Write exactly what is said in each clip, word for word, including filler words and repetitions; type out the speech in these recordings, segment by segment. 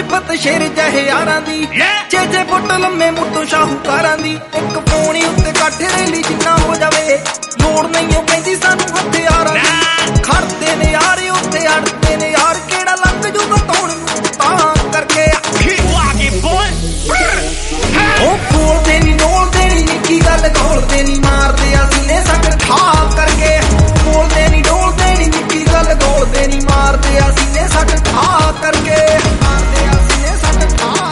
ਸਿਫਤ ਸ਼ੇਰ ਜਹੇ ਯਾਰਾਂ ਦੀ ਛੇ ਛੇ ਫੁੱਟ ਲੰਮੇ ਮੁੱਢੋਂ ਸ਼ਾਹੂਕਾਰਾਂ ਦੀ ਇੱਕ ਪੌਣੀ ਉੱਤੇ ਕੱਠ ਰੇਲੀ ਜਿੰਨਾ ਹੋ ਜਾਵੇ ਲੋੜ ਨਹੀਂ ਪੈਂਦੀ ਸਾਨੂੰ ਹਥਿਆਰਾਂ ਦੀ ਖੜਦੇ ਨੇ ਯਾਰ ਉੱਥੇ ਅੜਦੇ ਨੇ ਯਾਰ ਕਿਹੜਾ ਲੰਘ ਜੂਗਾ ਤੌਣ ਨੂੰ ਤਾਂ ਕਰਕੇ ਉਹ ਬੋਲਦੇ ਨੀ ਨੋਲਦੇ ਨੀ ਨਿੱਕੀ ਗੱਲ ਗੋਲਦੇ ਨੀ ਮਾਰਦੇ ਅਸੀਂ ਨੇ ਸੱਟ ਖਾ ਕਰਕੇ ਬੋਲਦੇ ਨੀ ਡੋਲਦੇ ਨੀ ਨਿੱਕੀ ਗੱਲ ਗੋਲਦੇ ਨੀ ਮਾਰਦੇ ਅਸੀਂ ਨੇ ਸੱਟ ਖਾ ਕਰਕੇ ਮਾਰਦੇ ਅਸੀਂ ਨੇ ਸੱਟ ਖਾ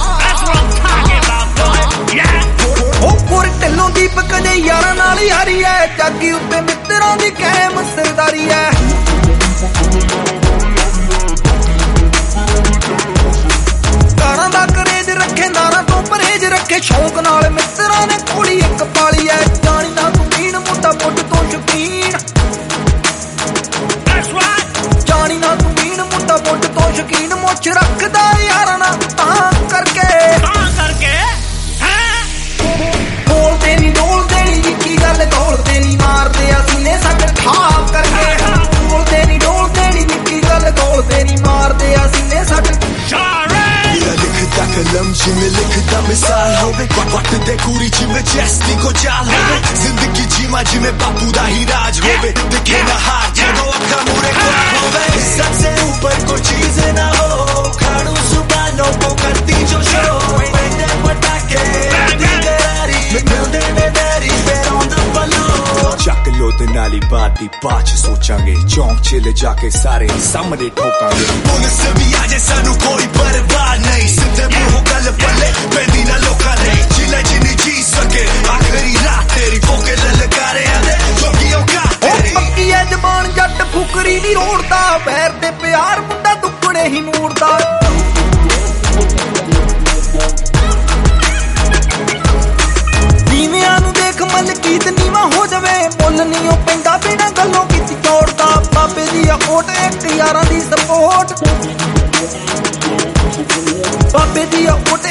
ਕਰਕੇ ਉਹ ਪੁਰ ਢਿੱਲੋਂ ਦੀਪਕ ਦੇ ਯਾਰਾਂ ਨਾਲ ਯਾਰੀ ਐ ਜਾਗੀ ਉੱਤੇ ਮਿੱਤਰਾਂ ਦੀ ਕਾਇਮ ਸਰਦਾਰੀ ਐ ਗਾਣਾ ਦਾ ਕਰੇਜ ਰੱਖੇ ਨਾਰਾਂ ਤੋਂ ਪਰਹੇਜ ਰੱਖੇ ਸ਼ੌਂਕ ਨਾਲ ਮਿੱਤਰਾਂ ਨੇ ਕੁੜੀ ਇੱਕ ਪਾਲੀ ਐ ਜਾਣੀ ਨਾ ਤੂੰ ਪੀਣ ਮੁੰਡਾ ਮੁੱਢ ਤੋਂ ਸ਼ੌਕੀਨ ਜਾਣੀ ਨਾ ਤੂੰ ਪੀਣ ਮੁੰਡਾ ਮੁੱਢ ਤੋਂ ਸ਼ੌਕੀਨ ਮੁੱਛ ਰੱਖਦਾ ਯਾਰਾਂ ਨਾਲ ਤਾਂ ਕਰਕੇ ਤਾਂ ਕਰਕੇ ਬੋਲਦੇ ਨੀ ਡੋਲਦੇ ਨੀ ਨਿੱਕੀ ਗੱਲ ਗੋਲਦੇ ਨੀ ਮਾਰਦੇ ਅਸੀਂ ਨੇ ਸੱਟ ਖਾ ਕਰਕੇ ਬੋਲਦੇ ਨੀ ਡੋਲਦੇ ਨੀ ਨਿੱਕੀ ਗੱਲ ਗੋਲਦੇ ਨੀ ਮਾਰਦੇ ਅਸੀਂ ਨੇ ਸੱਟ ਲਿਖਦਾ ਕਲਮ ਜਿਵੇਂ ਲਿਖਦਾ ਮਿਸਾਲ ਹੋਵੇ ਵਕਤ ਦੇ ਕੂਰੀ ਜਿਵੇਂ ਜੈਸਟੀ ਕੋ ਚਾਲ ਹੋਵੇ ਜ਼ਿੰਦਗੀ ਜੀਵਾ ਜਿਵੇਂ ਬਾਪੂ ਦਾ ਹੀ ਰਾਜ ਹੋਵੇ ਦਿਖੇ ਨਾ ਹਾਰ ਜਦੋਂ ਅੱਖਾਂ ਮੂਰੇ ਖੜਾ ਹੋਵੇ सबसे ऊपर कोई चीज ना हो खाड़ू सुबानों को करती जो शो पेंडे पटाके दिलदारी मिलदे ने मेरी पैर on the balloon ਚੱਕ ਲੋ ਦੇ ਨਾਲੀ ਬਾਤ ਦੀ ਬਾਤ ਚ ਸੋਚਾਂਗੇ ਚੌਂਕ ਚ ਲੈ ਜਾ ਕੇ ਸਾਰੇ ਸਾਹਮਣੇ ਠੋਕਾਂਗੇ ਪੁਲਿਸ ਵੀ ਆ ਜੇ ਸਾਨੂੰ ਕੋਈ ਪਰਵਾਹ ਨਹੀਂ ਸਿੱਧੇ ਮੂੰਹ ਗੱਲ ਪੱਲੇ ਪੈਂਦੀ ਨਾ ਲੋਕਾਂ ਨੇ ਜਿਲੇ ਜਿੰਨੀ ਜੀ ਸਕੇ ਆਖਰੀ ਰਾਤ ਤੇਰੀ ਫੋਕੇ ਲਲਕਾਰਿਆਂ ਦੇ ਲੋਕੀਓ ਕਾ ਤੇਰੀ ਪੱਕੀ ਐ ਜ਼ਬਾਨ ਜੱਟ ਫੁਕਰੀ ਨਹੀਂ ਰੋੜਦਾ ਪੈਰ ਤੇ ਪਿਆਰ ਮੁੰਡਾ ਦੁੱਕੜੇ ਹੀ ਮੂਰਦਾ ਨੀਵਿਆਂ ਨੂੰ ਦੇਖ ਮਲਕੀਤ ਨੀਵਾ ਹੋ ਜਾਵੇ ਮੁੱਲ ਨਹੀਂ ਉਹ ਪੈਂਦਾ ਬਿਨਾਂ ਗੱਲੋਂ ਕੀਤੀ ਤੋੜਦਾ ਬਾਬੇ ਦੀ ਆ ਓਟ ਇੱਕ ਯਾਰਾਂ ਦੀ ਸਪੋਰਟ ਬਾਬੇ ਦੀ ਆ ਓਟ